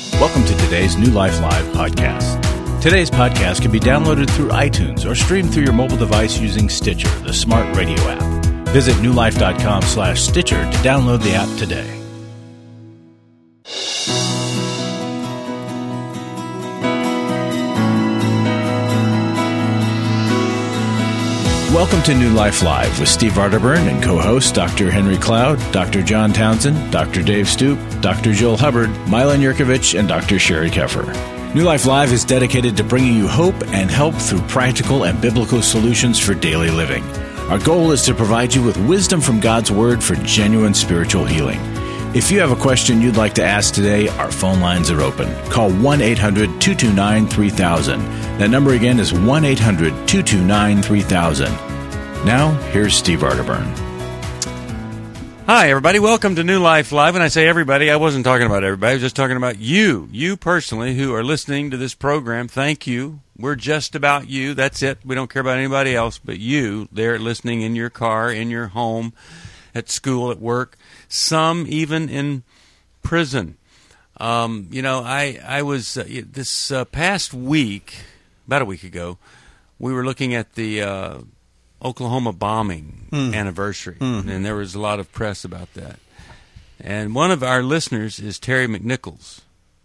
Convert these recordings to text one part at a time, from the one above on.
Welcome to today's New Life Live podcast. Today's podcast can be downloaded through iTunes or streamed through your mobile device using Stitcher, the smart radio app. Visit newlife.com/Stitcher to download the app today. Welcome to New Life Live with Steve Arterburn and co-hosts Dr. Henry Cloud, Dr. John Townsend, Dr. Dave Stoop, Dr. Joel Hubbard, Milan Yurkovich, and Dr. Sherry Keffer. New Life Live is dedicated to bringing you hope and help through practical and biblical solutions for daily living. Our goal is to provide you with wisdom from God's Word for genuine spiritual healing. If you have a question you'd like to ask today, our phone lines are open. Call 1-800-229-3000. That number again is 1-800-229-3000. Now, here's Steve Arterburn. Hi, everybody. Welcome to New Life Live. When I say everybody, I wasn't talking about everybody. I was just talking about you. You personally who are listening to this program. Thank you. We're just about you. That's it. We don't care about anybody else but you there listening in your car, in your home, at school, at work, some even in prison. I was this past week, about a week ago, we were looking at the Oklahoma bombing anniversary, and there was a lot of press about that. And one of our listeners is Terry McNichols,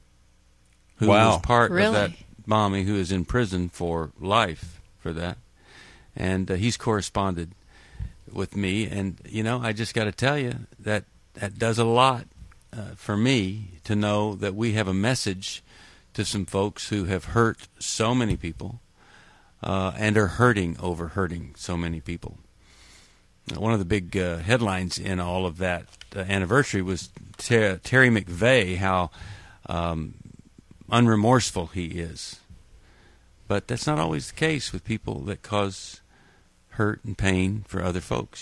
who was part of that bombing, who is in prison for life for that. And he's corresponded with me, and, I just got to tell you that does a lot for me to know that we have a message to some folks who have hurt so many people. And are hurting so many people. One of the big headlines in all of that anniversary was Terry McVeigh, how unremorseful he is. But that's not always the case with people that cause hurt and pain for other folks,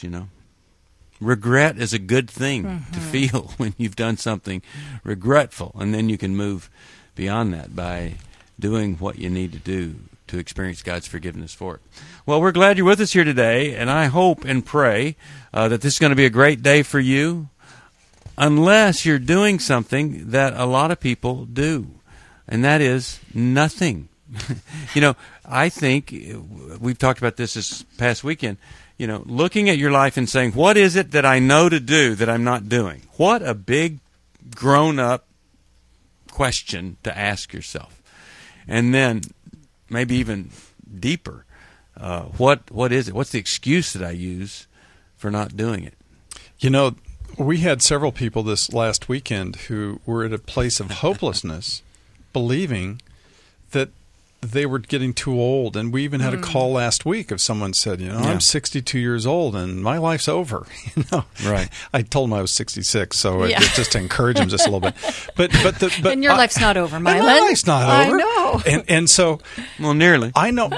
Regret is a good thing to feel when you've done something regretful, and then you can move beyond that by doing what you need to do to experience God's forgiveness for it. Well, we're glad you're with us here today, and I hope and pray that this is going to be a great day for you, unless you're doing something that a lot of people do, and that is nothing. I think we've talked about this past weekend, looking at your life and saying, what is it that I know to do that I'm not doing? What a big, grown-up question to ask yourself. And then maybe even deeper, what is it? What's the excuse that I use for not doing it? We had several people this last weekend who were at a place of hopelessness, believing that they were getting too old. And we even had a call last week of someone said, I'm 62 years old and my life's over. Right. I told him I was 66, so just to encourage him just a little bit. But and your life's not over, Milan. My life's not over. I know. And so, well, nearly. I know.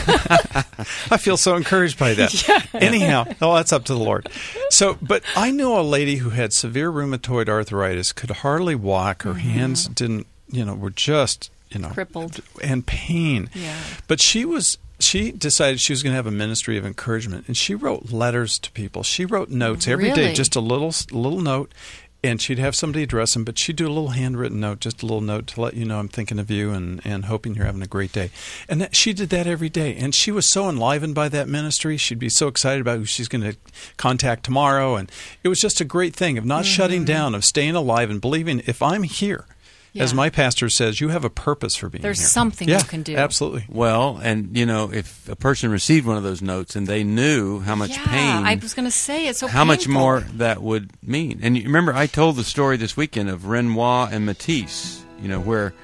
I feel so encouraged by that. Yeah. Anyhow, that's up to the Lord. So, but I knew a lady who had severe rheumatoid arthritis, could hardly walk. Her hands didn't, were just crippled and pain. Yeah. But she decided she was going to have a ministry of encouragement, and she wrote letters to people. She wrote notes every day, just a little note, and she'd have somebody address them, but she'd do a little handwritten note, just a little note to let you know I'm thinking of you and hoping you're having a great day. And she did that every day, and she was so enlivened by that ministry. She'd be so excited about who she's going to contact tomorrow, and it was just a great thing of not shutting down, of staying alive and believing if I'm here, as my pastor says, you have a purpose for being There's here. something you can do. Absolutely. Well, and, if a person received one of those notes and they knew how much pain... I was going to say, it's so how painful. much more that would mean. And you remember, I told the story this weekend of Renoir and Matisse, where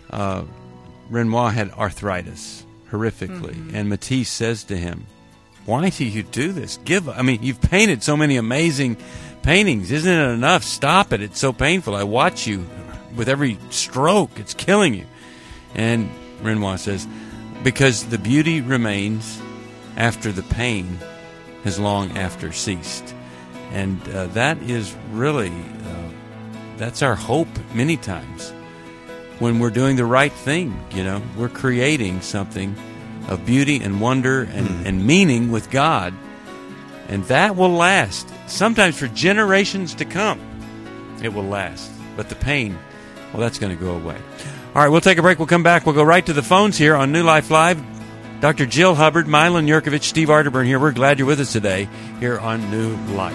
Renoir had arthritis, horrifically, and Matisse says to him, why do you do this? You've painted so many amazing paintings. Isn't it enough? Stop it. It's so painful. I watch you. With every stroke, it's killing you. And Renoir says, because the beauty remains after the pain has long after ceased. And that is really, that's our hope many times. When we're doing the right thing, we're creating something of beauty and wonder and meaning with God. And that will last, sometimes for generations to come. It will last. But the pain well, that's going to go away. All right, we'll take a break. We'll come back. We'll go right to the phones here on New Life Live. Dr. Jill Hubbard, Mylon Yurkovich, Steve Arterburn here. We're glad you're with us today here on New Life.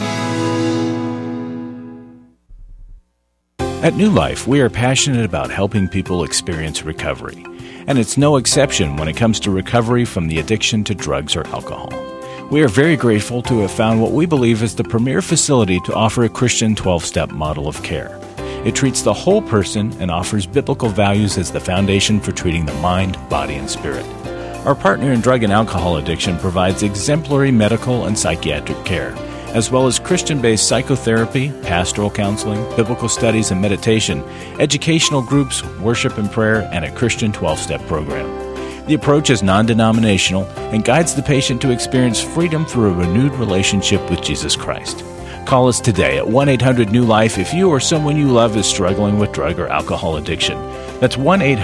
At New Life, we are passionate about helping people experience recovery. And it's no exception when it comes to recovery from the addiction to drugs or alcohol. We are very grateful to have found what we believe is the premier facility to offer a Christian 12-step model of care. It treats the whole person and offers biblical values as the foundation for treating the mind, body, and spirit. Our partner in drug and alcohol addiction provides exemplary medical and psychiatric care, as well as Christian-based psychotherapy, pastoral counseling, biblical studies and meditation, educational groups, worship and prayer, and a Christian 12-step program. The approach is non-denominational and guides the patient to experience freedom through a renewed relationship with Jesus Christ. Call us today at 1-800-NEW-LIFE if you or someone you love is struggling with drug or alcohol addiction. That's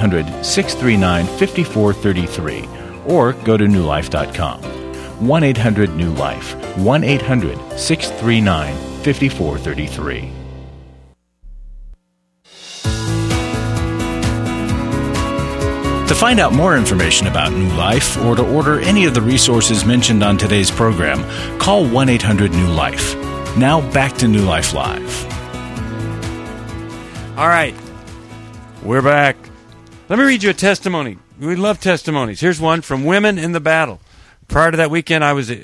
1-800-639-5433. Or go to newlife.com. 1-800-NEW-LIFE. 1-800-639-5433. To find out more information about New Life or to order any of the resources mentioned on today's program, call 1-800-NEW-LIFE. Now back to New Life Live. All right, we're back. Let me read you a testimony. We love testimonies. Here's one from Women in the Battle. Prior to that weekend, I was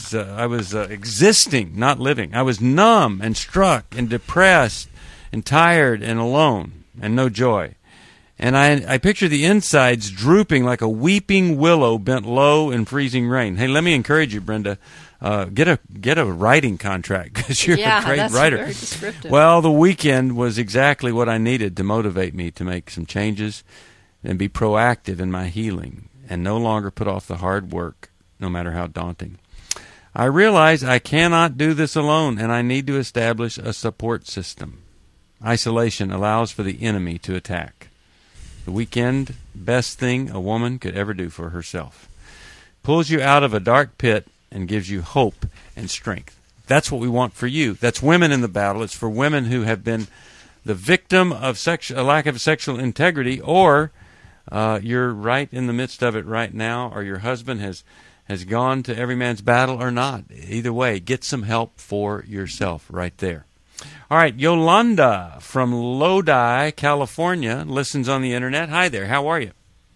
existing, not living. I was numb and struck and depressed and tired and alone and no joy. And I picture the insides drooping like a weeping willow bent low in freezing rain. Hey, let me encourage you, Brenda. Get a writing contract because you're a great writer. Very descriptive. Well, the weekend was exactly what I needed to motivate me to make some changes and be proactive in my healing and no longer put off the hard work, no matter how daunting. I realize I cannot do this alone, and I need to establish a support system. Isolation allows for the enemy to attack. The weekend, best thing a woman could ever do for herself. Pulls you out of a dark pit and gives you hope and strength. That's what we want for you. That's Women in the Battle. It's for women who have been the victim of a lack of sexual integrity, or you're right in the midst of it right now, or your husband has gone to every man's battle or not. Either way, get some help for yourself right there. All right, Yolanda from Lodi, California, listens on the Internet. Hi there. How are you?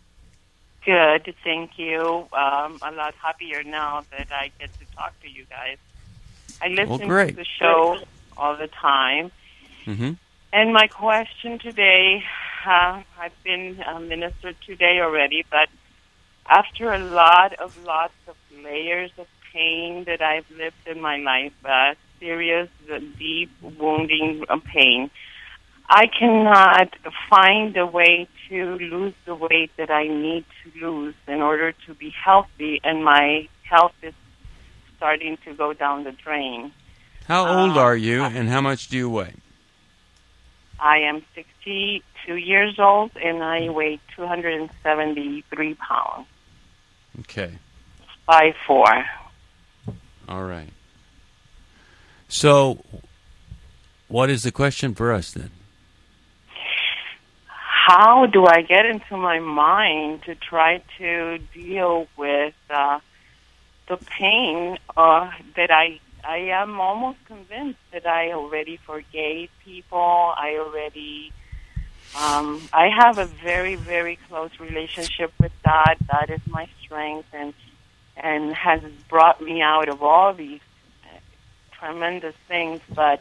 Good, thank you. I'm a lot happier now that I get to talk to you guys. I listen to the show all the time. Mm-hmm. And my question today, I've been ministered today already, but after lots of layers of pain that I've lived in my life, serious, deep, wounding pain, I cannot find a way to lose the weight that I need to lose in order to be healthy, and my health is starting to go down the drain. How old are you, and how much do you weigh? I am 62 years old, and I weigh 273 pounds. Okay. 5'4". All right. So, what is the question for us then? How do I get into my mind to try to deal with the pain that I am almost convinced that I already forgave people. I have a very, very close relationship with God. God is my strength and has brought me out of all these tremendous things, but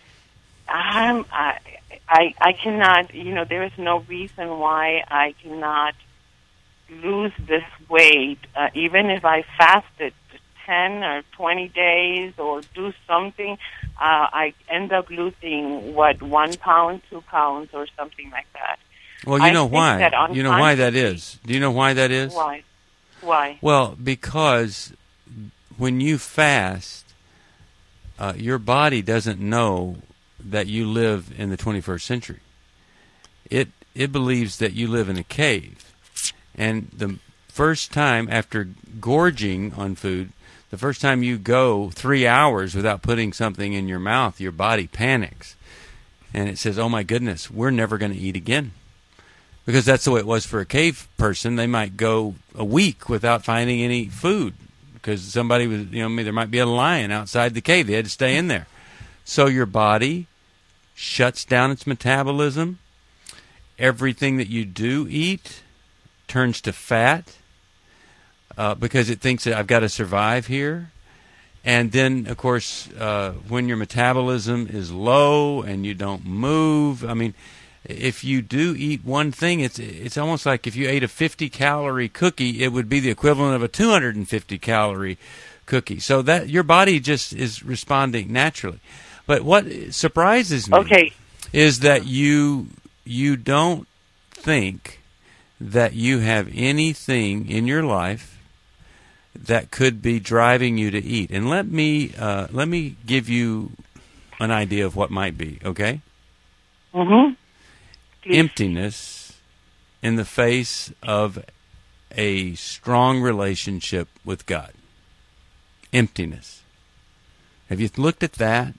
I cannot, there is no reason why I cannot lose this weight, even if I fasted 10 or 20 days or do something, I end up losing, 1 pound, 2 pounds, or something like that. Well, you know why. You know why that is. Do you know why that is? Why? Well, because when you fast, your body doesn't know that you live in the 21st century. It believes that you live in a cave. And the first time after gorging on food, the first time you go 3 hours without putting something in your mouth, your body panics. and it says, oh my goodness, we're never going to eat again. Because that's the way it was for a cave person. They might go a week without finding any food because somebody was, there might be a lion outside the cave. They had to stay in there. So your body shuts down its metabolism. Everything that you do eat turns to fat because it thinks that I've got to survive here. And then, of course, when your metabolism is low and you don't move, if you do eat one thing, it's almost like if you ate a 50-calorie cookie, it would be the equivalent of a 250-calorie cookie. So that your body just is responding naturally. But what surprises me is that you don't think that you have anything in your life that could be driving you to eat. And let me give you an idea of what might be, okay? Mm-hmm. Emptiness in the face of a strong relationship with God. Emptiness. Have you looked at that?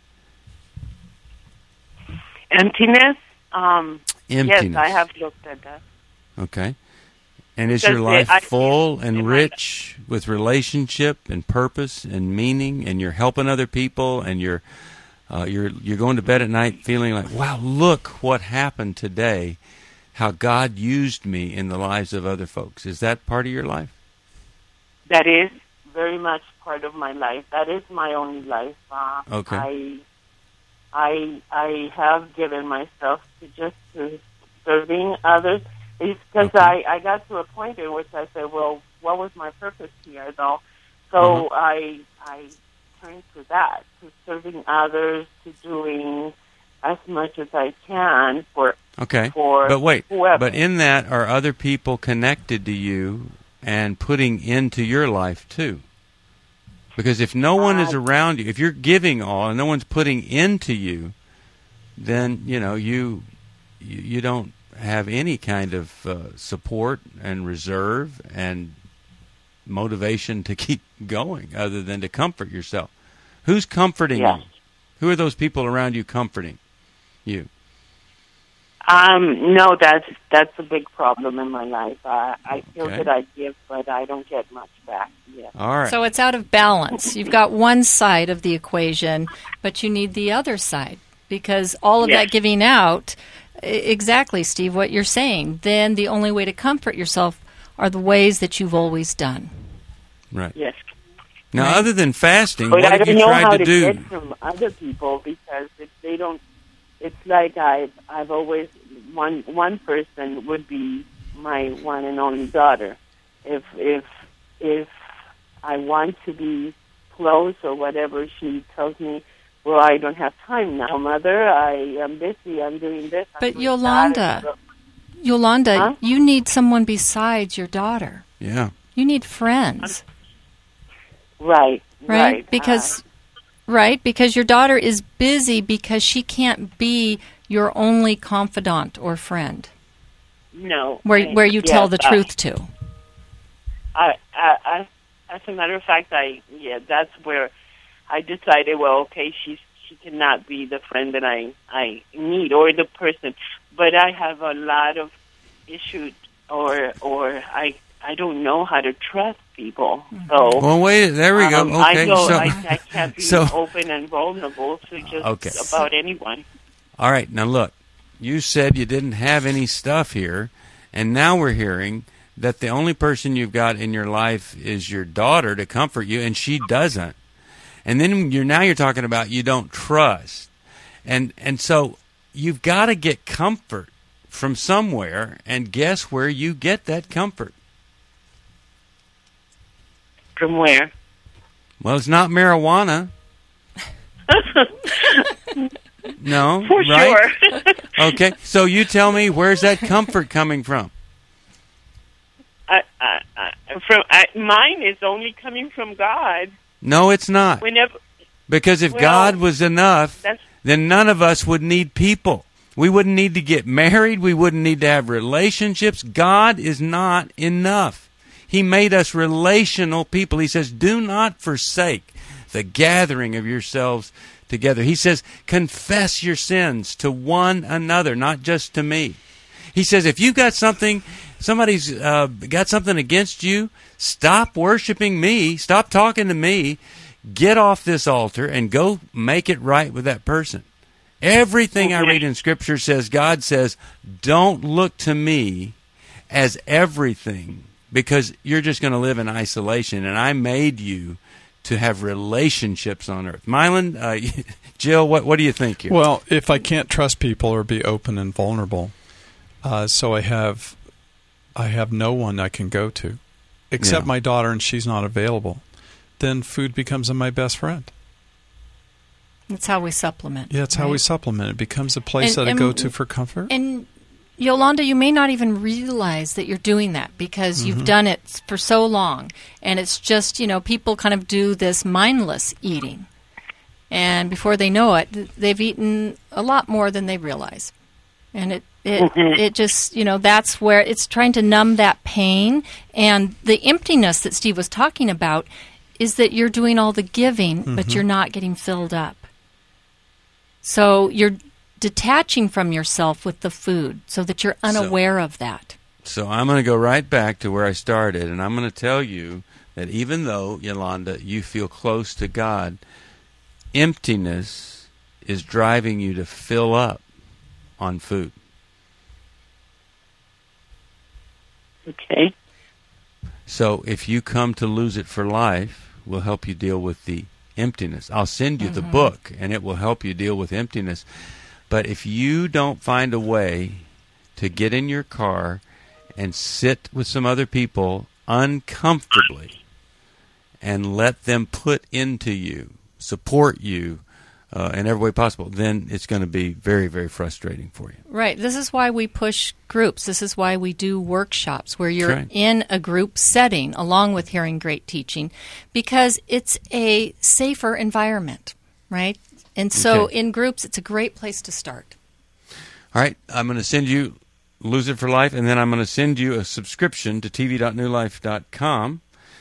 Emptiness? Emptiness. Yes, I have looked at that. Okay. And is your life full and rich with relationship and purpose and meaning, and you're helping other people, and you're going to bed at night feeling like, wow, look what happened today, how God used me in the lives of other folks. Is that part of your life? That is very much part of my life. That is my only life. Okay. I have given myself to serving others. It's because I got to a point in which I said, well, what was my purpose here, though? So I turned to that, to serving others, to doing as much as I can for but wait, whoever. But in that, are other people connected to you and putting into your life, too? Because if no one is around you, if you're giving all and no one's putting into you, then, you don't have any kind of support and reserve and motivation to keep going other than to comfort yourself. Who's comforting you? Who are those people around you comforting you? No, that's a big problem in my life. I feel that I give, but I don't get much back. Yeah. All right. So it's out of balance. You've got one side of the equation, but you need the other side because all of that giving out, exactly, Steve, what you're saying, then the only way to comfort yourself are the ways that you've always done. Right. Yes. Now, other than fasting, but what have you tried to do? I don't know how to get from other people because if they don't, it's like I've always, one person would be my one and only daughter. If I want to be close or whatever, she tells me, well, I don't have time now, Mother. I am busy. I'm doing this. But Yolanda, you need someone besides your daughter. Yeah. You need friends. Right. Because your daughter is busy because she can't be your only confidant or friend. No. Where you tell the truth to. As a matter of fact, that's where I decided, well, okay, she cannot be the friend that I need or the person. But I have a lot of issues or I don't know how to trust people. So well, wait, there we go. Okay, I can't be open and vulnerable to just about anyone. All right, now look, you said you didn't have any stuff here, and now we're hearing that the only person you've got in your life is your daughter to comfort you, and she doesn't. And then you're talking about you don't trust, and so you've got to get comfort from somewhere, and guess where you get that comfort? From where? Well, it's not marijuana. No, for right? Sure. Okay, so you tell me, where's that comfort coming from? Mine is only coming from God. No, it's not. Because if God was enough, then none of us would need people. We wouldn't need to get married. We wouldn't need to have relationships. God is not enough. He made us relational people. He says, do not forsake the gathering of yourselves together. He says, confess your sins to one another, not just to me. He says, if you've got something, somebody's got something against you, stop worshiping me, stop talking to me, get off this altar and go make it right with that person. Everything I read in Scripture says, God says, don't look to me as everything, because you're just going to live in isolation, and I made you to have relationships on earth. Mylan, Jill, what do you think here? Well, if I can't trust people or be open and vulnerable, so I have no one I can go to, except my daughter, and she's not available, then food becomes my best friend. That's how we supplement. Yeah, it's how we supplement. It becomes a place that I go to for comfort. And Yolanda, you may not even realize that you're doing that because you've done it for so long. And it's just, people kind of do this mindless eating. And before they know it, they've eaten a lot more than they realize. And it just, that's where it's trying to numb that pain. And the emptiness that Steve was talking about is that you're doing all the giving, but you're not getting filled up. So you're detaching from yourself with the food so that you're unaware of that. So I'm going to go right back to where I started, and I'm going to tell you that even though, Yolanda, you feel close to God, emptiness is driving you to fill up on food. Okay. So if you come to Lose It for Life, we'll help you deal with the emptiness. I'll send you the book, and it will help you deal with emptiness. But if you don't find a way to get in your car and sit with some other people uncomfortably and let them put into you, support you in every way possible, then it's going to be very, very frustrating for you. Right. This is why we push groups. This is why we do workshops where you're in a group setting along with hearing great teaching, because it's a safer environment, right? And so in groups, it's a great place to start. All right. I'm going to send you Lose It for Life, and then I'm going to send you a subscription to tv.newlife.com.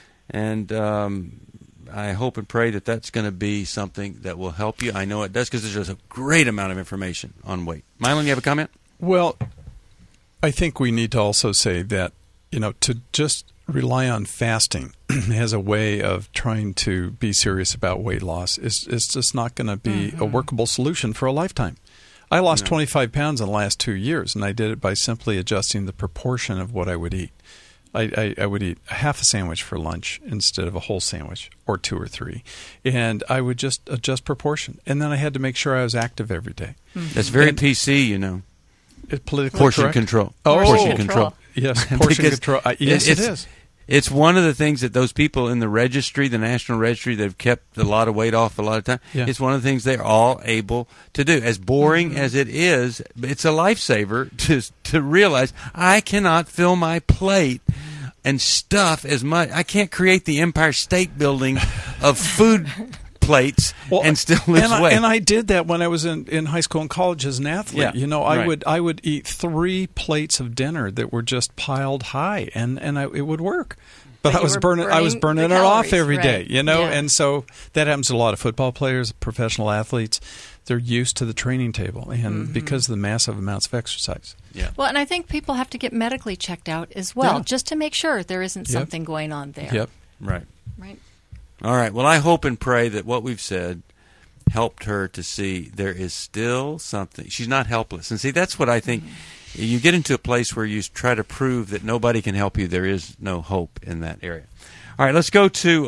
And I hope and pray that that's going to be something that will help you. I know it does, because there's just a great amount of information on weight. Mylan, you have a comment? Well, I think we need to also say that, to just rely on fasting as a way of trying to be serious about weight loss is just not going to be a workable solution for a lifetime. I lost 25 pounds in the last 2 years, and I did it by simply adjusting the proportion of what I would eat. I would eat half a sandwich for lunch instead of a whole sandwich, or 2 or 3. And I would just adjust proportion. And then I had to make sure I was active every day. That's very PC, It's politically portion correct. Control. Oh, portion control. Yes, portion control. Yes, it is. It's one of the things that those people in the registry, the National Registry, they've kept a lot of weight off a lot of time. Yeah. It's one of the things they're all able to do. As boring as it is, it's a lifesaver to realize I cannot fill my plate and stuff as much. I can't create the Empire State Building of food plates and still lose weight. And I did that when I was in high school and college as an athlete. Yeah. I would eat 3 plates of dinner that were just piled high, and it would work. But I was burning it off every day, and so that happens to a lot of football players, professional athletes. They're used to the training table, and because of the massive amounts of exercise. Yeah. Well, and I think people have to get medically checked out as well, just to make sure there isn't something going on there. Yep. Right. Right. All right. Well, I hope and pray that what we've said helped her to see there is still something. She's not helpless. And see, that's what I think. You get into a place where you try to prove that nobody can help you. There is no hope in that area. All right. Let's go to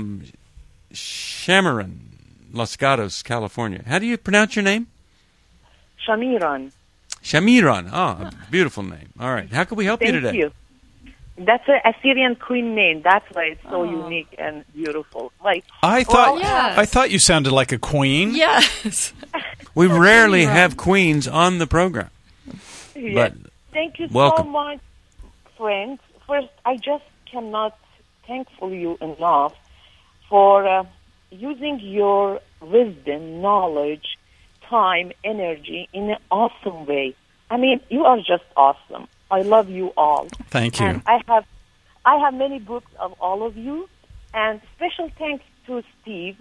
Shamiran, Los Gatos, California. How do you pronounce your name? Shamiran. Shamiran. Oh, a beautiful name. All right. How can we help you today? Thank you. That's an Assyrian queen name. That's why it's so unique and beautiful. I thought you sounded like a queen. Yes. We rarely have queens on the program. Yes. Thank you so much, friends. First, I just cannot thank you enough for using your wisdom, knowledge, time, energy in an awesome way. I mean, you are just awesome. I love you all. Thank you. And I have many books of all of you, and special thanks to Steve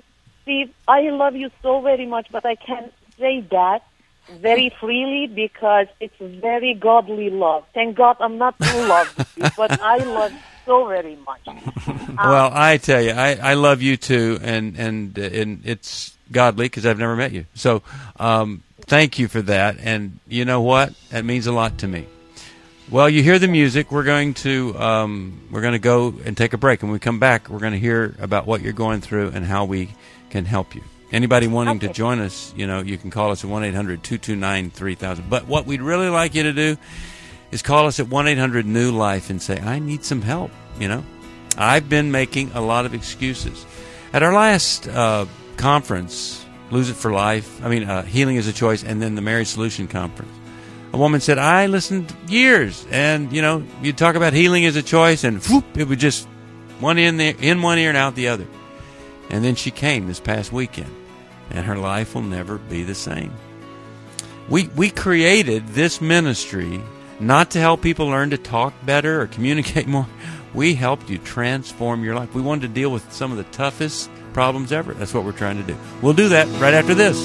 Steve, I love you so very much, but I can't say that very freely because it's very godly love. Thank God I'm not in love with you, but I love you so very much. Well, I tell you, I love you too, and it's godly because I've never met you. So thank you for that, and you know what? That means a lot to me. Well, you hear the music. We're going to go and take a break, and when we come back, we're going to hear about what you're going through and how we can help you. Anybody wanting to join us, you can call us at 1-800-229-3000. But what we'd really like you to do is call us at 1-800-NEW-LIFE and say, I need some help, I've been making a lot of excuses. At our last conference, Lose It for Life, Healing is a Choice, and then the Marriage Solution Conference, a woman said, I listened years, and, you talk about healing is a choice, and whoop, it would just one in one ear and out the other. And then she came this past weekend, and her life will never be the same. We created this ministry not to help people learn to talk better or communicate more. We helped you transform your life. We wanted to deal with some of the toughest problems ever. That's what we're trying to do. We'll do that right after this.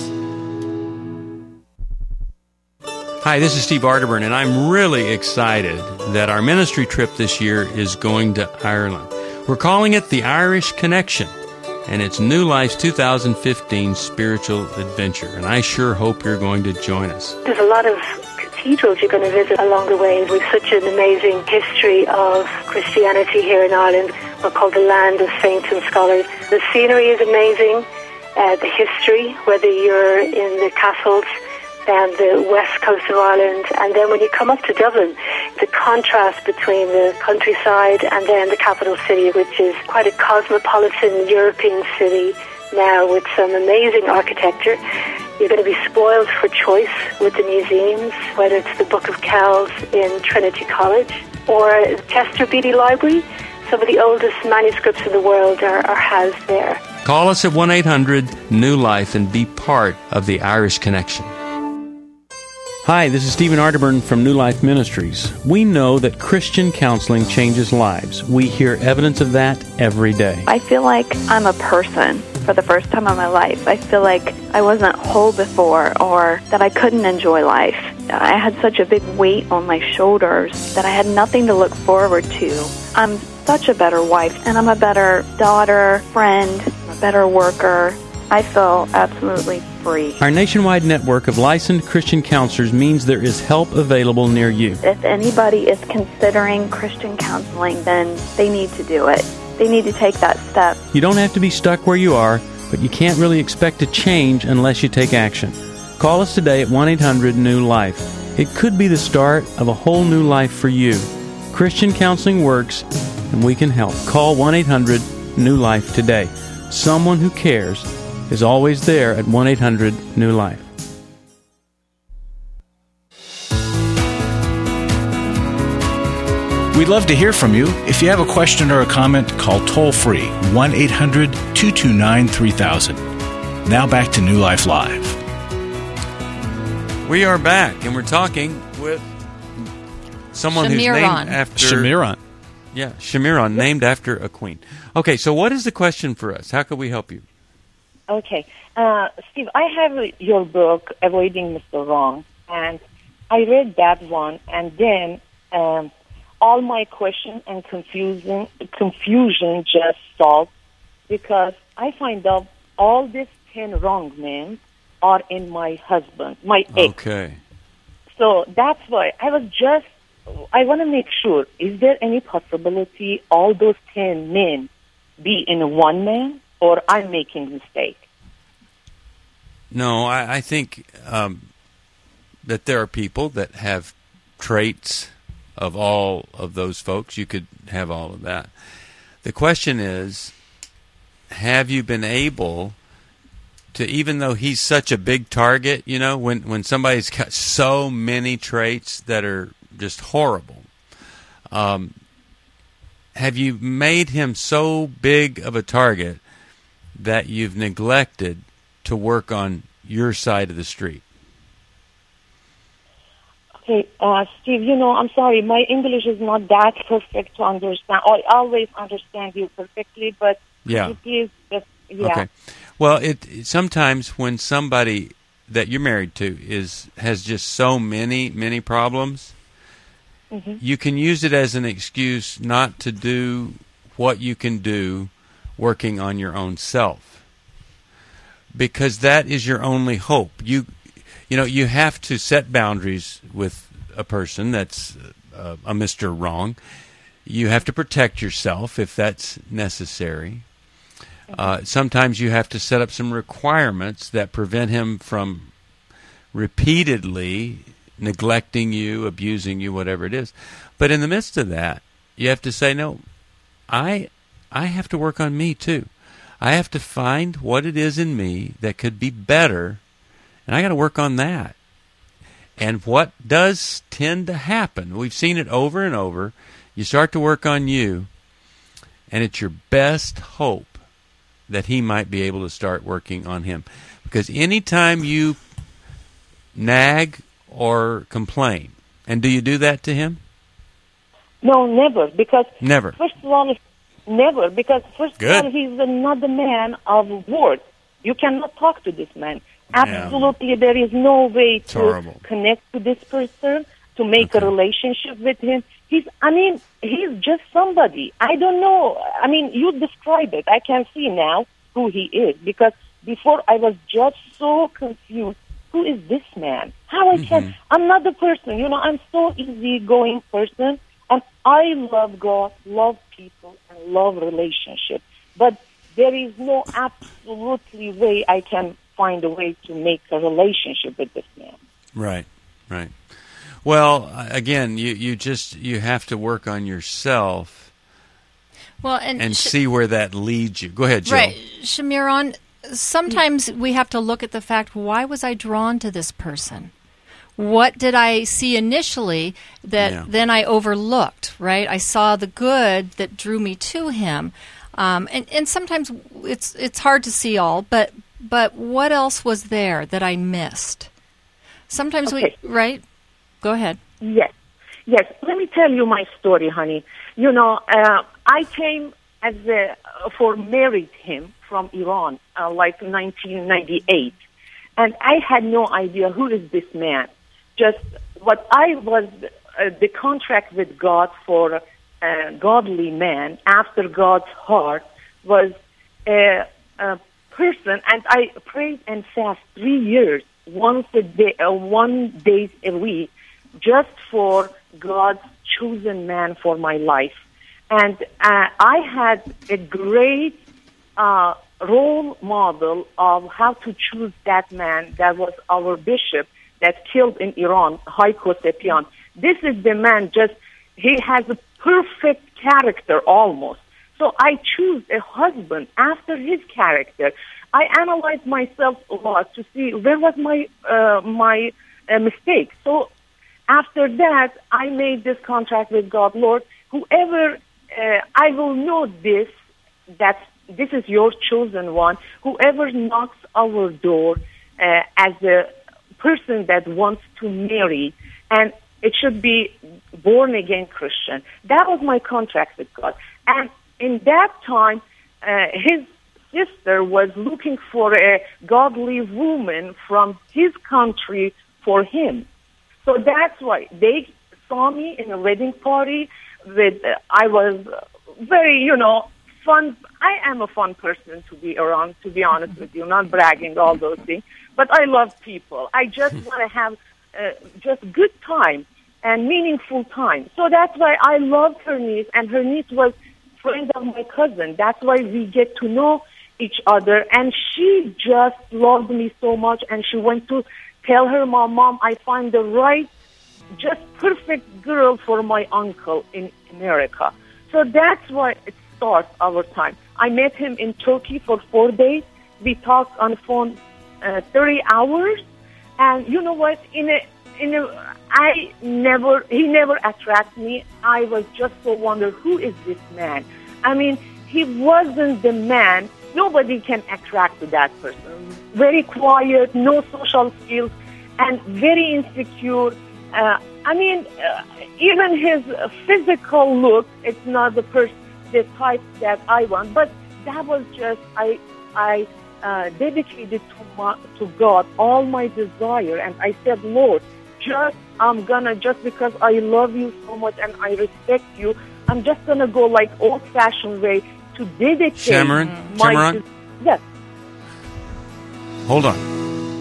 Hi, this is Steve Arterburn, and I'm really excited that our ministry trip this year is going to Ireland. We're calling it the Irish Connection, and it's New Life's 2015 spiritual adventure, and I sure hope you're going to join us. There's a lot of cathedrals you're going to visit along the way. We've such an amazing history of Christianity here in Ireland. We're called the land of saints and scholars. The scenery is amazing, the history, whether you're in the castles and the west coast of Ireland, and then when you come up to Dublin, the contrast between the countryside and then the capital city, which is quite a cosmopolitan European city now with some amazing architecture. You're going to be spoiled for choice with the museums, whether it's the Book of Kells in Trinity College or Chester Beatty Library. Some of the oldest manuscripts in the world are housed there. Call us at 1-800-NEW-LIFE and be part of the Irish Connection. Hi, this is Stephen Arterburn from New Life Ministries. We know that Christian counseling changes lives. We hear evidence of that every day. I feel like I'm a person for the first time in my life. I feel like I wasn't whole before, or that I couldn't enjoy life. I had such a big weight on my shoulders that I had nothing to look forward to. I'm such a better wife, and I'm a better daughter, friend, a better worker. I feel absolutely free. Our nationwide network of licensed Christian counselors means there is help available near you. If anybody is considering Christian counseling, then they need to do it. They need to take that step. You don't have to be stuck where you are, but you can't really expect to change unless you take action. Call us today at 1-800-NEW-LIFE. It could be the start of a whole new life for you. Christian counseling works, and we can help. Call 1-800-NEW-LIFE today. Someone who cares is always there at 1-800-NEW-LIFE. We'd love to hear from you. If you have a question or a comment, call toll-free 1-800-229-3000. Now back to New Life Live. We are back, and we're talking with someone who's named after... Shamiran. Yeah, Shamiran, named after a queen. Okay, so what is the question for us? How can we help you? Okay. Steve, I have your book, Avoiding Mr. Wrong, and I read that one, and then all my question and confusion just solved, because I find out all these 10 wrong men are in my husband, my ex. Okay. So that's why I want to make sure, is there any possibility all those 10 men be in one man, or I'm making a mistake? No, I think that there are people that have traits of all of those folks. You could have all of that. The question is, have you been able to, even though he's such a big target, when somebody's got so many traits that are just horrible, have you made him so big of a target that you've neglected to work on your side of the street? Okay, Steve, I'm sorry, my English is not that perfect to understand. I always understand you perfectly, but yeah. could you please just Yeah. Okay. Well, it sometimes when somebody that you're married to has just so many problems, you can use it as an excuse not to do what you can do working on your own self, because that is your only hope. You have to set boundaries with a person that's a Mr. Wrong. You have to protect yourself if that's necessary. Sometimes you have to set up some requirements that prevent him from repeatedly neglecting you, abusing you, whatever it is. But in the midst of that, you have to say, no, I have to work on me too. I have to find what it is in me that could be better, and I got to work on that. And what does tend to happen, we've seen it over and over, you start to work on you, and it's your best hope that he might be able to start working on him. Because anytime you nag or complain, and do you do that to him? No, never. Because never. First of all, never. Because first of all, he's not a man of words. You cannot talk to this man. Absolutely, there is no way to connect to this person, to make a relationship with him. He's just somebody. I don't know. I mean, you describe it. I can see now who he is, because before I was just so confused. Who is this man? How I can? I'm not the person. I'm so easygoing person, and I love God, love people, and love relationships. But there is no absolutely way I can find a way to make a relationship with this man. Right. Well, again, you have to work on yourself. Well, and see where that leads you. Go ahead, Jill. Right, Shamiron. Sometimes we have to look at the fact: why was I drawn to this person? What did I see initially that then I overlooked? Right, I saw the good that drew me to him, and sometimes it's hard to see all, but what else was there that I missed? Sometimes right. Go ahead. Yes. Let me tell you my story, honey. I came married him from Iran, like 1998. And I had no idea who is this man. Just what I was, the contract with God for a godly man after God's heart was a person, and I prayed and fast 3 years, once a day, 1 day a week, just for God's chosen man for my life. And I had a great role model of how to choose that man. That was our bishop that killed in Iran, Hayko Sepian. This is the man, he has a perfect character almost. So I choose a husband after his character. I analyzed myself a lot to see where was my mistake. So after that, I made this contract with God. Lord, whoever, I will know that this is your chosen one. Whoever knocks our door as a person that wants to marry, and it should be born-again Christian. That was my contract with God. And in that time, his sister was looking for a godly woman from his country for him. So that's why they saw me in a wedding party. I was very, fun. I am a fun person to be around, to be honest with you, not bragging, all those things. But I love people. I just want to have just good time and meaningful time. So that's why I loved her niece, and her niece was friend of my cousin. That's why we get to know each other. And she just loved me so much, and she went to tell her mom, I find the right, just perfect girl for my uncle in America. So that's why it starts our time. I met him in Turkey for 4 days. We talked on the phone 30 hours. And you know what? He never attracted me. I was just so wondering, who is this man? I mean, he wasn't the man. Nobody can attract to that person. Very quiet, no social skills, and very insecure. Even his physical look, it's not the type that I want. But that was just, I I dedicated to God all my desire, and I said, Lord, I'm gonna, just because I love you so much and I respect you, I'm just gonna go like old-fashioned way to dedicate Shamaran? Yes. Hold on.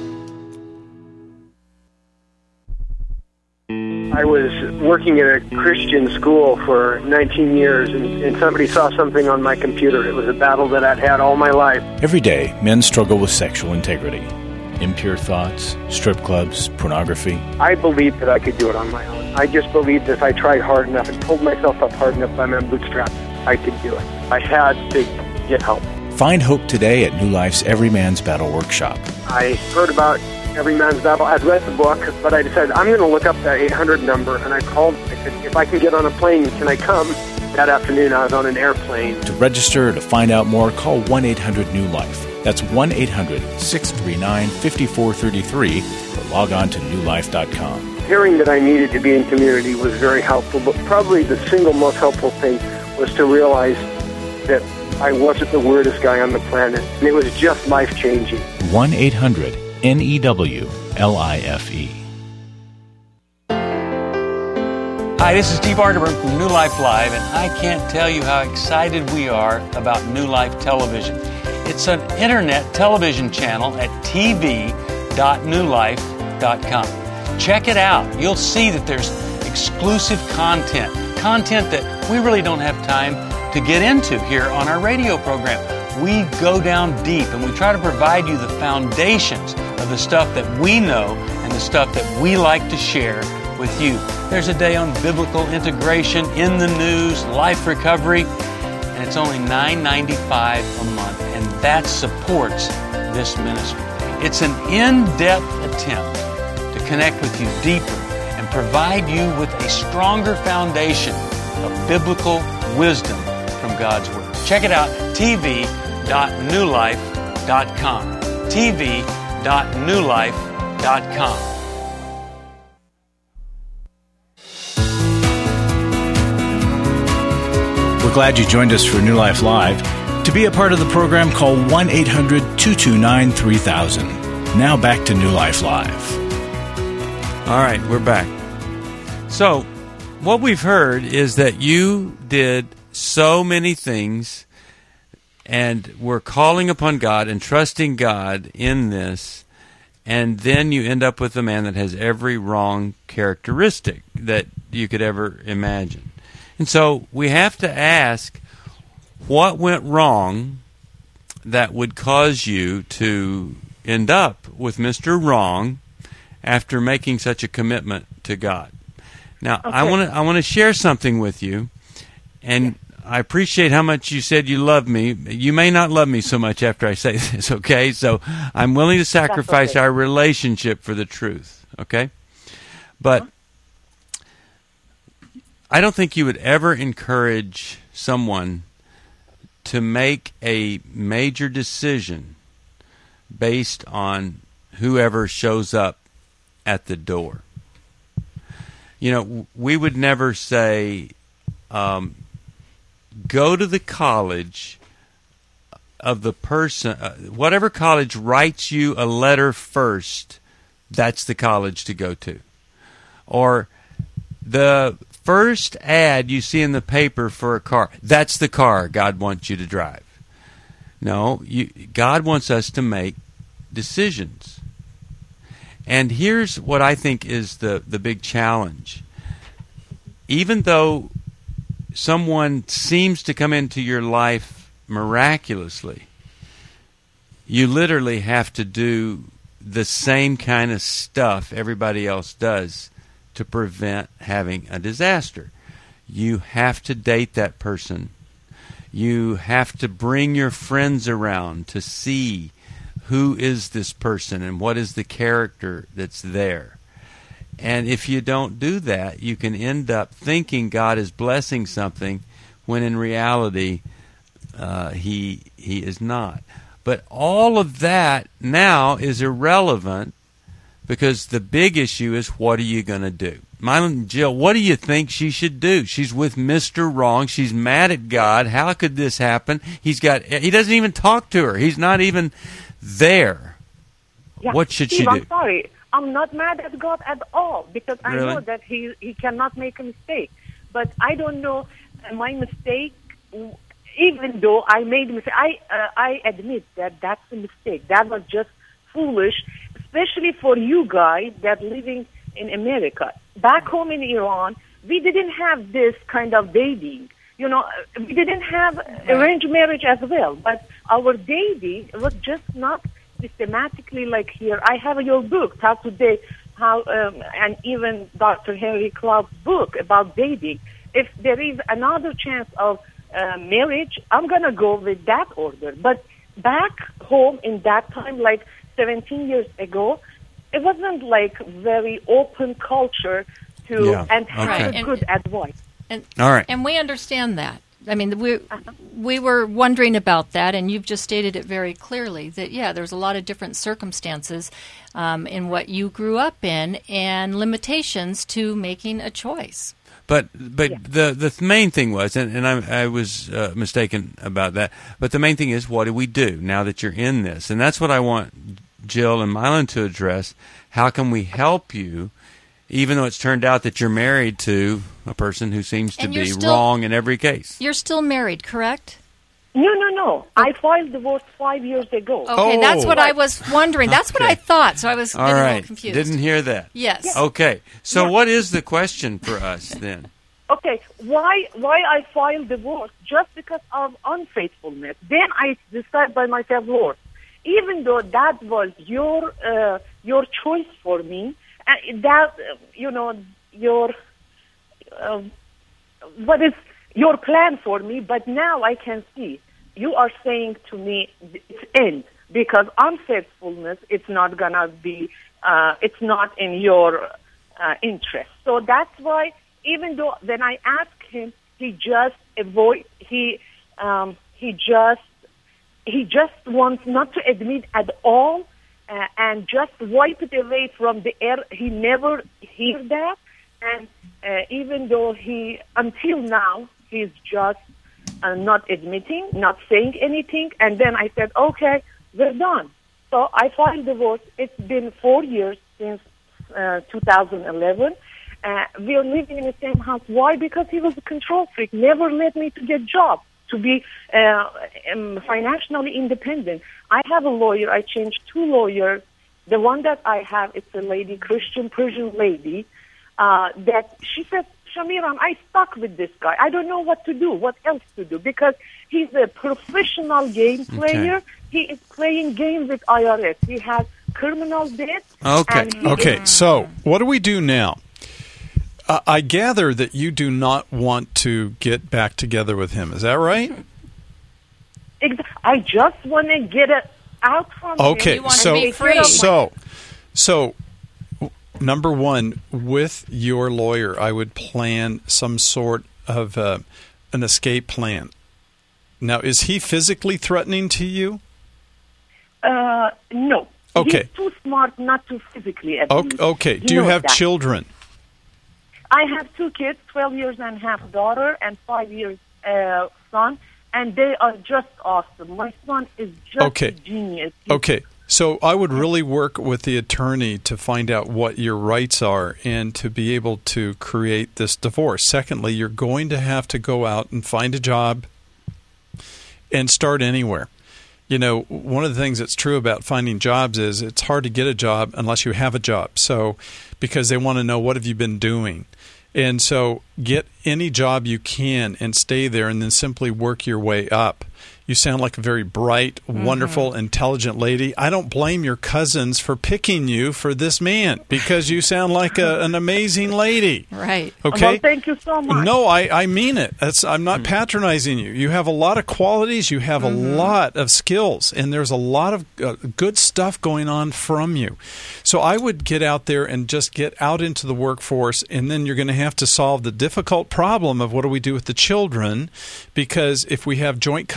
I was working at a Christian school for 19 years, and somebody saw something on my computer. It was a battle that I'd had all my life. Every day, men struggle with sexual integrity. Impure thoughts, strip clubs, pornography. I believed that I could do it on my own. I just believed that if I tried hard enough and pulled myself up hard enough by my bootstraps, I could do it. I had to get help. Find hope today at New Life's Every Man's Battle Workshop. I heard about Every Man's Battle. I'd read the book, but I decided I'm going to look up that 800 number, and I called. I said, if I can get on a plane, can I come? That afternoon, I was on an airplane. To register or to find out more, call 1-800-NEW-LIFE. That's 1-800-639-5433, or log on to newlife.com. Hearing that I needed to be in community was very helpful, but probably the single most helpful thing was to realize that I wasn't the weirdest guy on the planet, and it was just life-changing. 1-800-NEWLIFE. Hi, this is Steve Arterburn from New Life Live, and I can't tell you how excited we are about New Life Television. It's an internet television channel at tv.newlife.com. Check it out. You'll see that there's exclusive content that we really don't have time to get into here on our radio program. We go down deep and we try to provide you the foundations of the stuff that we know and the stuff that we like to share with you. There's a day on biblical integration, in the news, life recovery, and it's only $9.95 a month, and that supports this ministry. It's an in-depth attempt to connect with you deeper and provide you with a stronger foundation of biblical wisdom from God's Word. Check it out, tv.newlife.com. tv.newlife.com. We're glad you joined us for New Life Live. To be a part of the program, call 1-800-229-3000. Now back to New Life Live. All right, we're back. So, what we've heard is that you did so many things and were calling upon God and trusting God in this, and then you end up with a man that has every wrong characteristic that you could ever imagine. And so we have to ask, what went wrong that would cause you to end up with Mr. Wrong after making such a commitment to God? Now, okay. I want to share something with you, and I appreciate how much you said you love me. You may not love me so much after I say this, okay? So I'm willing to sacrifice our relationship for the truth, okay? But I don't think you would ever encourage someone to make a major decision based on whoever shows up at the door. You know, we would never say, go to the college of the person, whatever college writes you a letter first, that's the college to go to. Or the first ad you see in the paper for a car, that's the car God wants you to drive. No, God wants us to make decisions. And here's what I think is the big challenge. Even though someone seems to come into your life miraculously, you literally have to do the same kind of stuff everybody else does to prevent having a disaster. You have to date that person. You have to bring your friends around to see who is this person and what is the character that's there. And if you don't do that, you can end up thinking God is blessing something when in reality he is not. But all of that now is irrelevant, because the big issue is, what are you going to do? Mylon, Jill, what do you think she should do? She's with Mr. Wrong. She's mad at God. How could this happen? He doesn't even talk to her. He's not even there. Yeah. What should Steve, she do? I'm sorry. I'm not mad at God at all because I Really? know that he cannot make a mistake. But I don't know my mistake. Even though I made a mistake, I admit that that's a mistake. That was just foolish, especially for you guys that living in America. Back home in Iran, we didn't have this kind of dating. You know, we didn't have arranged marriage as well. But our dating was just not systematically like here. I have your book, How Today, and even Dr. Henry Cloud's book about dating. If there is another chance of marriage, I'm going to go with that order. But back home in that time, like 17 years ago, it wasn't like very open culture to and have good advice. And, all right. And we understand that. I mean, we were wondering about that, and you've just stated it very clearly that, there's a lot of different circumstances in what you grew up in and limitations to making a choice. But the main thing was, and I was mistaken about that, but the main thing is, what do we do now that you're in this? And that's what I want Jill and Mylon to address. How can we help you, even though it's turned out that you're married to a person who seems to be wrong in every case? You're still married, correct? No. I filed divorce 5 years ago. Okay, that's what I was wondering. That's what I thought, so I was getting a little confused. Didn't hear that. Yes. Okay, so what is the question for us then? Okay, why I filed divorce? Just because of unfaithfulness. Then I decided by myself, Lord, even though that was your choice for me, that what is your plan for me, but now I can see you are saying to me it's end because unfaithfulness it's not gonna be it's not in your interest. So that's why even though when I asked him, he just he just wants not to admit at all and just wipe it away from the air. He never heard that, and even though until now he's just not admitting, not saying anything. And then I said, okay, we're done. So I filed divorce. It's been 4 years since 2011. We are living in the same house. Why? Because he was a control freak. Never let me to get job, to be financially independent. I have a lawyer. I changed 2 lawyers. The one that I have, it's a lady, Christian Persian lady, that she said, Shamiran, I stuck with this guy. I don't know what to do, what else to do, because he's a professional game player. Okay. He is playing games with IRS. He has criminal debt. Okay. So what do we do now? I gather that you do not want to get back together with him. Is that right? I just want to get it out from him. Okay, so number one, with your lawyer, I would plan some sort of an escape plan. Now, is he physically threatening to you? No. Okay. He's too smart not to physically abuse. Okay. Do you have children? I have 2 kids, 12 years and a half daughter and 5 years son, and they are just awesome. My son is just a genius. Okay. So I would really work with the attorney to find out what your rights are and to be able to create this divorce. Secondly, you're going to have to go out and find a job and start anywhere. You know, one of the things that's true about finding jobs is it's hard to get a job unless you have a job. So, because they want to know, what have you been doing? And so get any job you can and stay there and then simply work your way up. You sound like a very bright, wonderful, intelligent lady. I don't blame your cousins for picking you for this man because you sound like an amazing lady. Right. Okay. Well, thank you so much. No, I mean it. I'm not patronizing you. You have a lot of qualities. You have a lot of skills, and there's a lot of good stuff going on from you. So I would get out there and just get out into the workforce, and then you're going to have to solve the difficult problem of what do we do with the children, because if we have joint custody,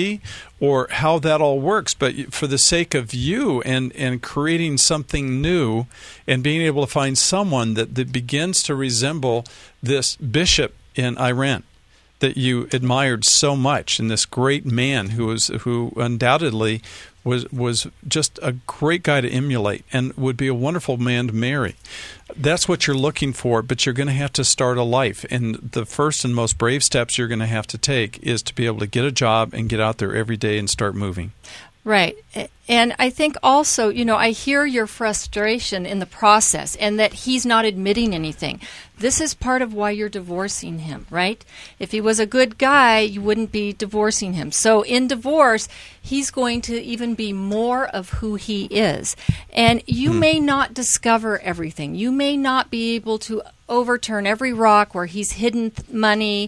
be or how that all works, but for the sake of you and creating something new and being able to find someone that begins to resemble this bishop in Iran that you admired so much, and this great man who undoubtedly was just a great guy to emulate and would be a wonderful man to marry. That's what you're looking for, but you're going to have to start a life. And the first and most brave steps you're going to have to take is to be able to get a job and get out there every day and start moving. Right. And I think also, I hear your frustration in the process and that he's not admitting anything. This is part of why you're divorcing him, right? If he was a good guy, you wouldn't be divorcing him. So in divorce, he's going to even be more of who he is. And you may not discover everything. You may not be able to overturn every rock where he's hidden money.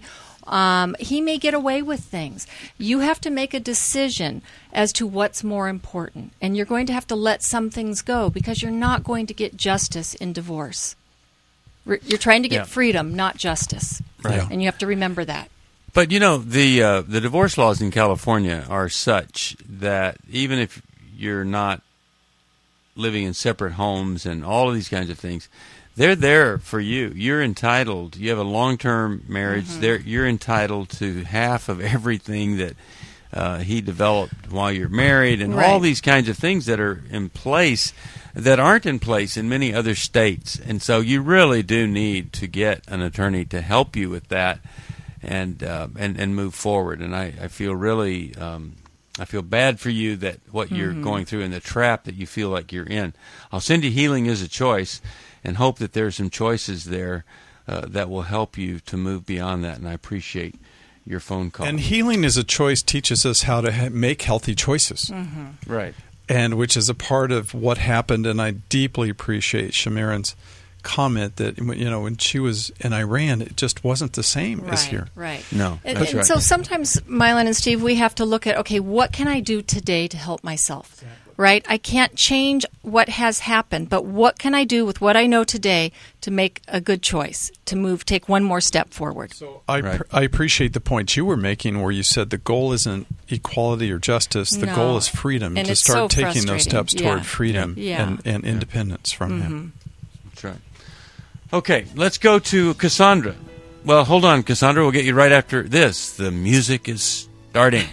He may get away with things. You have to make a decision as to what's more important. And you're going to have to let some things go because you're not going to get justice in divorce. You're trying to get freedom, not justice. Right. And you have to remember that. But, the divorce laws in California are such that even if you're not living in separate homes and all of these kinds of things, they're there for you. You're entitled. You have a long-term marriage. You're entitled to half of everything that he developed while you're married, and all these kinds of things that are in place that aren't in place in many other states. And so you really do need to get an attorney to help you with that and move forward. And I feel really I feel bad for you that what you're going through and the trap that you feel like you're in. I'll send you Healing is a Choice, and hope that there are some choices there that will help you to move beyond that. And I appreciate your phone call. And Healing is a Choice teaches us how to make healthy choices. Right. And which is a part of what happened. And I deeply appreciate Shamiran's comment that, when she was in Iran, it just wasn't the same as here. Right. No, and that's right. So sometimes, Mylon and Steve, we have to look at, okay, what can I do today to help myself? Exactly. Right? I can't change what has happened, but what can I do with what I know today to make a good choice, to take one more step forward? So I appreciate the point you were making where you said the goal isn't equality or justice. The goal is freedom, and to start taking those steps toward freedom and independence from him. That's right. Okay, let's go to Cassandra. Well, hold on, Cassandra. We'll get you right after this. The music is starting.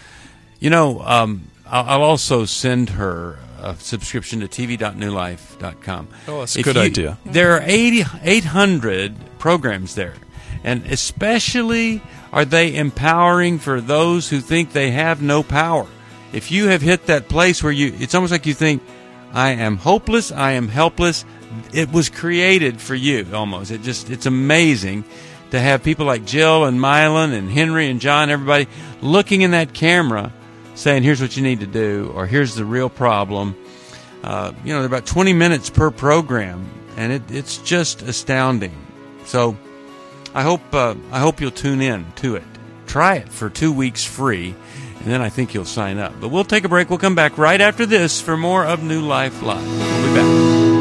I'll also send her a subscription to tv.newlife.com. Oh, that's a good idea. There are 800 programs there, and especially are they empowering for those who think they have no power. If you have hit that place where it's almost like you think, I am hopeless, I am helpless, it was created for you almost. It's amazing to have people like Jill and Mylon and Henry and John, everybody, looking in that camera saying, here's what you need to do, or here's the real problem. They're about 20 minutes per program, and it's just astounding. So I hope you'll tune in to it. Try it for 2 weeks free, and then I think you'll sign up. But we'll take a break. We'll come back right after this for more of New Life Live. We'll be back.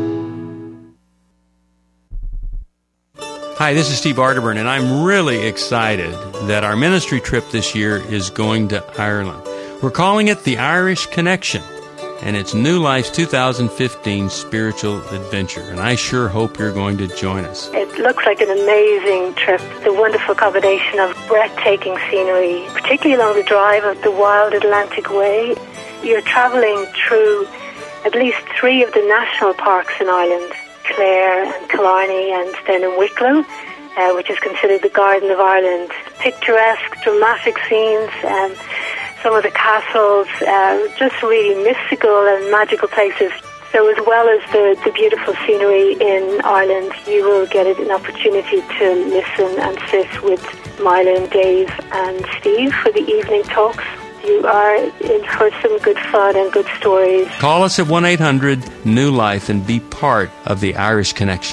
Hi, this is Steve Arterburn, and I'm really excited that our ministry trip this year is going to Ireland. We're calling it the Irish Connection, and it's New Life's 2015 spiritual adventure, and I sure hope you're going to join us. It looks like an amazing trip. The wonderful combination of breathtaking scenery, particularly along the drive of the Wild Atlantic Way. You're travelling through at least 3 of the national parks in Ireland, Clare and Killarney, and then in Wicklow, which is considered the Garden of Ireland. Picturesque, dramatic scenes, some of the castles, just really mystical and magical places. So as well as the beautiful scenery in Ireland, you will get an opportunity to listen and sit with Mylon, Dave and Steve for the evening talks. You are in for some good fun and good stories. Call us at 1-800-NEW-LIFE and be part of the Irish Connection.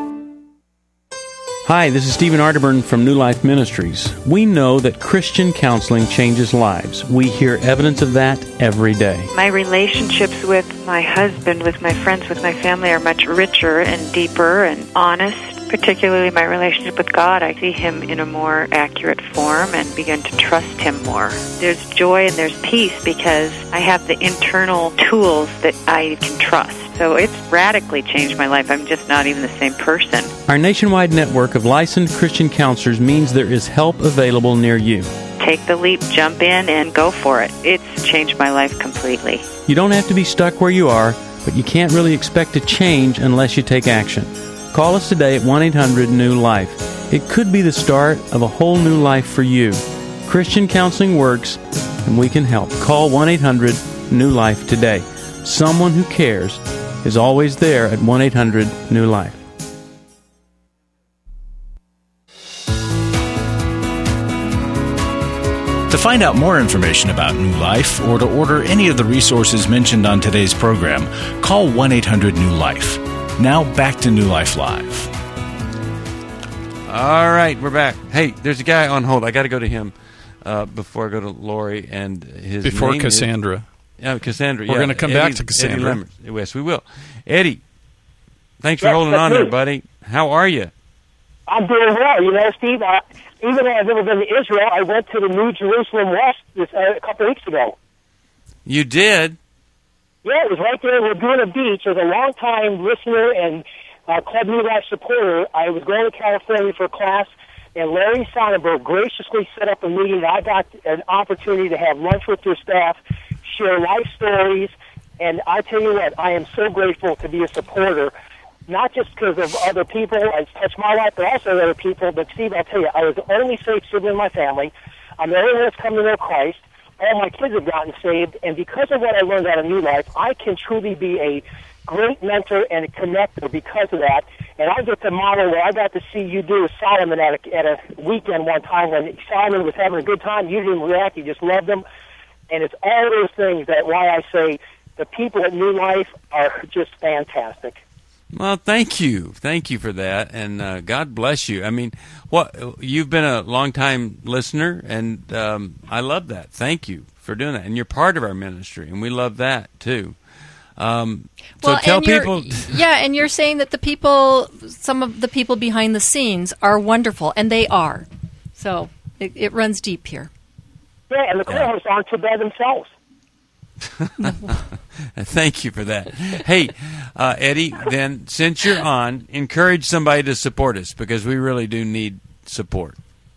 Hi, this is Stephen Arterburn from New Life Ministries. We know that Christian counseling changes lives. We hear evidence of that every day. My relationships with my husband, with my friends, with my family are much richer and deeper and honest. particularly my relationship with God. I see Him in a more accurate form and begin to trust Him more. There's joy and there's peace because I have the internal tools that I can trust. So it's radically changed my life. I'm just not even the same person. Our nationwide network of licensed Christian counselors means there is help available near you. Take the leap, jump in, and go for it. It's changed my life completely. You don't have to be stuck where you are, but you can't really expect to change unless you take action. Call us today at 1-800-NEW-LIFE. It could be the start of a whole new life for you. Christian counseling works, and we can help. Call 1-800-NEW-LIFE today. Someone who cares is always there at 1-800-NEW-LIFE. To find out more information about New Life or to order any of the resources mentioned on today's program, call 1-800-NEW-LIFE. Now back to New Life Live. All right, we're back. Hey, there's a guy on hold. I got to go to him before I go to Lori and his before name Cassandra. Cassandra. We're going to come back to Cassandra. Eddie Lemmer. Yes, we will. Eddie, thanks for holding on there, buddy. How are you? I'm doing well. You know, Steve, even though I've never been to Israel, I went to the New Jerusalem West a couple of weeks ago. You did? Yeah, it was right there in Laguna Beach. As a long-time listener and Club New Life supporter, I was going to California for a class, and Larry Sonnenberg graciously set up a meeting. I got an opportunity to have lunch with their staff, share life stories, and I tell you what, I am so grateful to be a supporter, not just because of other people, it's touched my life, but also other people. But Steve, I'll tell you, I was the only saved sibling in my family. I'm the only one that's come to know Christ. All my kids have gotten saved, and because of what I learned out of New Life, I can truly be a great mentor and a connector because of that. And I get to model what I got to see you do with Solomon at a weekend one time when Solomon was having a good time. You didn't react, you just loved him. And it's all those things that why I say the people at New Life are just fantastic. Well, thank you. Thank you for that, and God bless you. I mean, you've been a long-time listener, and I love that. Thank you for doing that, and you're part of our ministry, and we love that, too. So tell people... Yeah, and you're saying that some of the people behind the scenes are wonderful, and they are. So it runs deep here. Yeah, and the co-hosts aren't too bad themselves. Thank you for that. Hey, Eddie, then, since you're on, encourage somebody to support us, because we really do need support.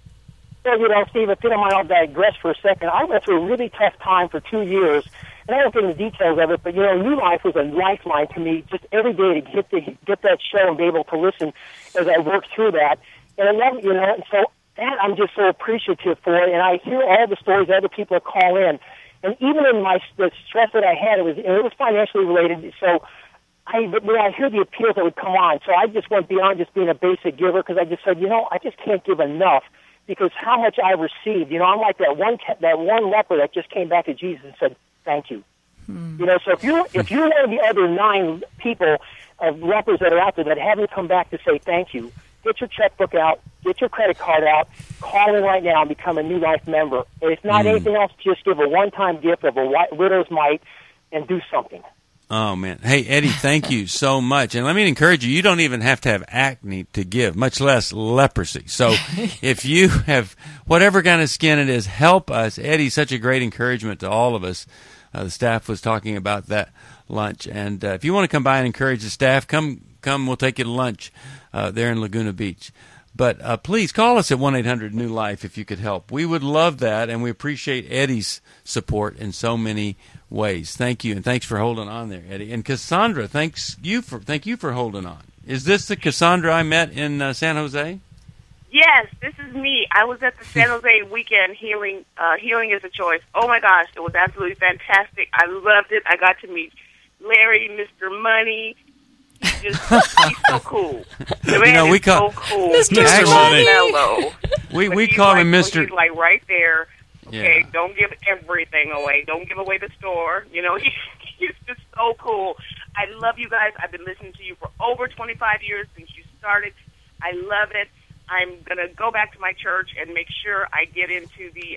Well, you know, Steve, if you don't mind, I'll digress for a second. I went through a really tough time for 2 years, and I don't get into the details of it, but, you know, New Life was a lifeline to me just every day to get that show and be able to listen as I worked through that. And I love it, you know, and so that I'm just so appreciative for it, and I hear all the stories other people call in. And even in the stress that I had, it was financially related. So when I hear the appeals that would come on, so I just went beyond just being a basic giver, because I just said, you know, I just can't give enough because how much I received. You know, I'm like that one leper that just came back to Jesus and said, thank you. You know, so if you're one of the other 9 people of lepers that are out there that haven't come back to say thank you, get your checkbook out, get your credit card out, call in right now and become a New Life member. And if not anything else, just give a one-time gift of a widow's mite and do something. Oh, man. Hey, Eddie, thank you so much. And let me encourage you, you don't even have to have acne to give, much less leprosy. So if you have whatever kind of skin it is, help us. Eddie's such a great encouragement to all of us. The staff was talking about that lunch. And if you want to come by and encourage the staff, come, we'll take you to lunch there in Laguna Beach. But please call us at 1-800-NEW-LIFE if you could help. We would love that, and we appreciate Eddie's support in so many ways. Thank you, and thanks for holding on there, Eddie. And Cassandra, thank you for holding on. Is this the Cassandra I met in San Jose? Yes, this is me. I was at the San Jose weekend Healing is a Choice. Oh my gosh, it was absolutely fantastic. I loved it. I got to meet Larry, Mr. Money. He's so cool. The man is so cool. Mr. Money. We call him Mr. He's like right there. Okay, Yeah. Don't give everything away. Don't give away the store. You know, he's just so cool. I love you guys. I've been listening to you for over 25 years since you started. I love it. I'm gonna go back to my church and make sure I get into the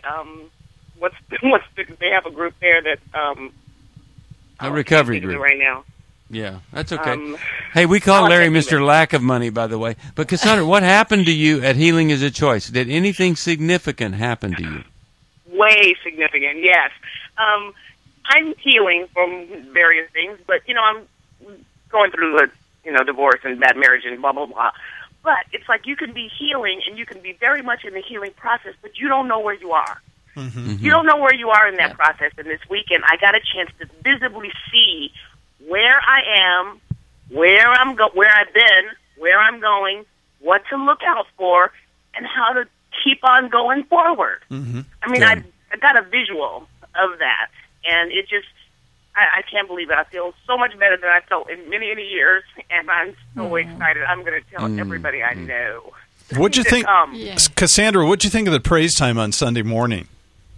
they have a group there that a recovery group right now. Yeah, that's okay. Hey, we call Larry Mr. Lack of Money, by the way. But Cassandra, what happened to you at Healing is a Choice? Did anything significant happen to you? Way significant, yes. I'm healing from various things, but, I'm going through a, divorce and bad marriage and blah, blah, blah. But it's like you can be healing and you can be very much in the healing process, but you don't know where you are. Mm-hmm. You don't know where you are in that process. And this weekend, I got a chance to visibly see where I am, where I've been, where I'm going, what to look out for, and how to keep on going forward. Mm-hmm. I mean, I got a visual of that, and it just, I can't believe it. I feel so much better than I felt in many, many years, and I'm so excited. I'm going to tell everybody I know. What'd you think, Cassandra, what'd you think of the praise time on Sunday morning?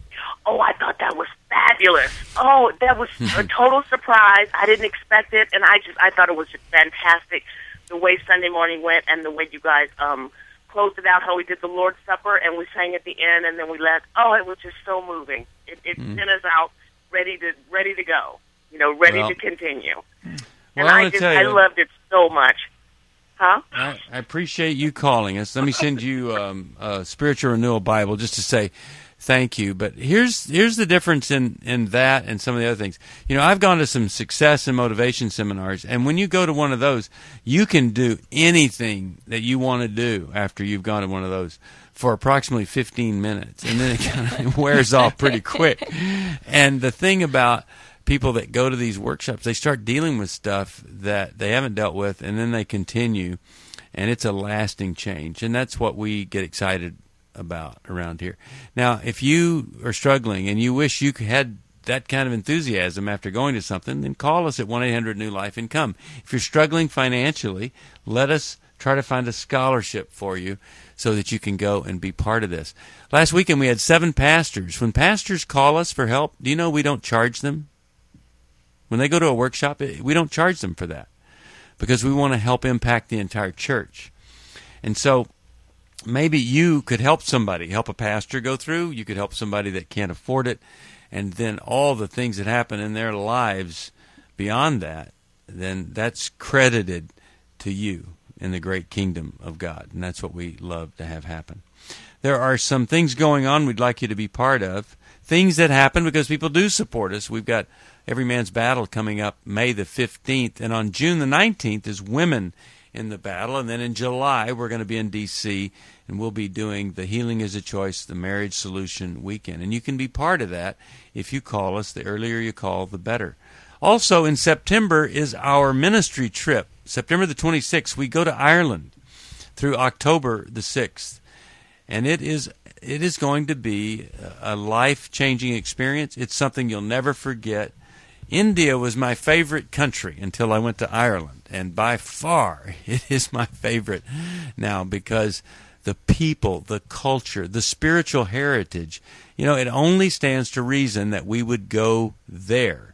Oh, I thought that was fabulous. Oh, that was a total surprise. I didn't expect it, and I thought it was just fantastic the way Sunday morning went and the way you guys closed it out, how we did the Lord's Supper, and we sang at the end, and then we left. Oh, it was just so moving. It sent us out ready to go, ready to continue. Well, And I loved it so much. Huh? I appreciate you calling us. Let me send you a Spiritual Renewal Bible just to say thank you. But here's the difference in that and some of the other things. I've gone to some success and motivation seminars, and when you go to one of those, you can do anything that you want to do after you've gone to one of those for approximately 15 minutes, and then it kind of wears off pretty quick. And the thing about people that go to these workshops, they start dealing with stuff that they haven't dealt with, and then they continue, and it's a lasting change. And that's what we get excited about around here. Now, if you are struggling and you wish you had that kind of enthusiasm after going to something, then call us at 1-800-NEW-LIFE and come. If you're struggling financially, let us try to find a scholarship for you so that you can go and be part of this. Last weekend we had 7 pastors. When pastors call us for help, do you know we don't charge them? When they go to a workshop, we don't charge them for that because we want to help impact the entire church. And so maybe you could help somebody, help a pastor go through. You could help somebody that can't afford it. And then all the things that happen in their lives beyond that, then that's credited to you in the great kingdom of God. And that's what we love to have happen. There are some things going on we'd like you to be part of. Things that happen because people do support us. We've got Every Man's Battle coming up May the 15th. And on June the 19th is Women in the Battle. And then in July, we're going to be in D.C., and we'll be doing the Healing is a Choice, the Marriage Solution Weekend. And you can be part of that if you call us. The earlier you call, the better. Also, in September is our ministry trip. September the 26th, we go to Ireland through October the 6th. And it is going to be a life-changing experience. It's something you'll never forget. India was my favorite country until I went to Ireland, and by far it is my favorite now because the people, the culture, the spiritual heritage, it only stands to reason that we would go there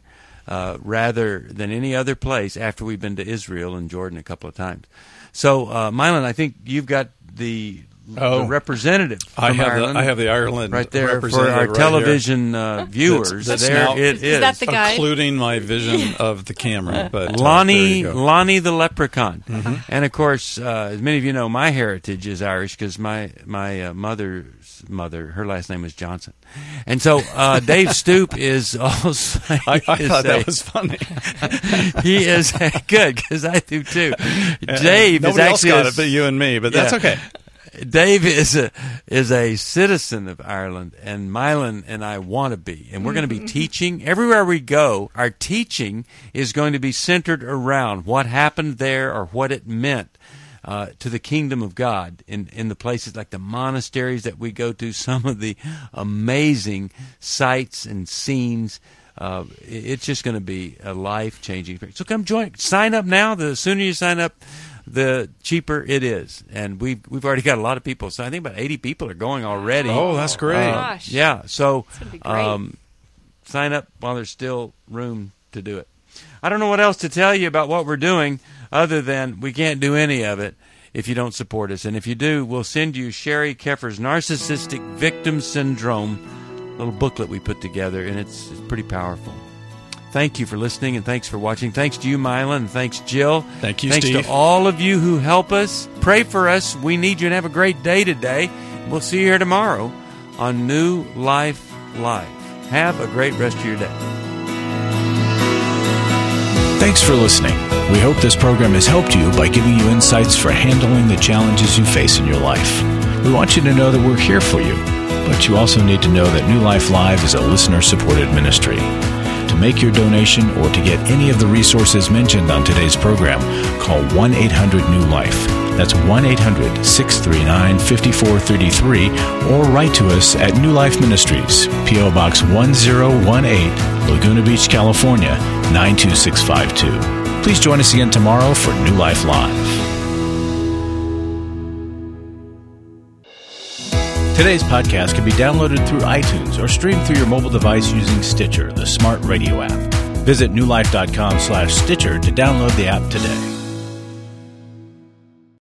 rather than any other place after we've been to Israel and Jordan a couple of times. So, Mylon, I think you've got the representative from Ireland. I have the Ireland right there for our right television viewers. That's there now, it is. That the guy? Including my vision of the camera. But Lonnie the leprechaun. Mm-hmm. And, of course, as many of you know, my heritage is Irish because my mother's mother, her last name was Johnson. And so Dave Stoop is also... I thought that was funny. He is good because I do too. Dave Nobody is else actually got it but you and me, but that's okay. Dave is a citizen of Ireland, and Mylon and I want to be. And we're going to be teaching. Everywhere we go, our teaching is going to be centered around what happened there or what it meant to the kingdom of God in the places like the monasteries that we go to, some of the amazing sights and scenes. It's just going to be a life-changing experience. So come join. Sign up now. The sooner you sign up, the cheaper it is. And we've already got a lot of people. So I think about 80 people are going already. Oh, that's great. Gosh. Yeah. So great. Sign up while there's still room to do it. I don't know what else to tell you about what we're doing other than we can't do any of it if you don't support us. And if you do, we'll send you Sherry Keffer's Narcissistic Victim Syndrome little booklet we put together, and it's pretty powerful. Thank you for listening, and thanks for watching. Thanks to you, Mila, and thanks, Jill. Thank you, Steve. Thanks to all of you who help us. Pray for us. We need you, and have a great day today. We'll see you here tomorrow on New Life Live. Have a great rest of your day. Thanks for listening. We hope this program has helped you by giving you insights for handling the challenges you face in your life. We want you to know that we're here for you, but you also need to know that New Life Live is a listener-supported ministry. To make your donation or to get any of the resources mentioned on today's program, call 1-800-NEW-LIFE. That's 1-800-639-5433, or write to us at New Life Ministries, P.O. Box 1018, Laguna Beach, California, 92652. Please join us again tomorrow for New Life Live. Today's podcast can be downloaded through iTunes or streamed through your mobile device using Stitcher, the smart radio app. Visit newlife.com/Stitcher to download the app today.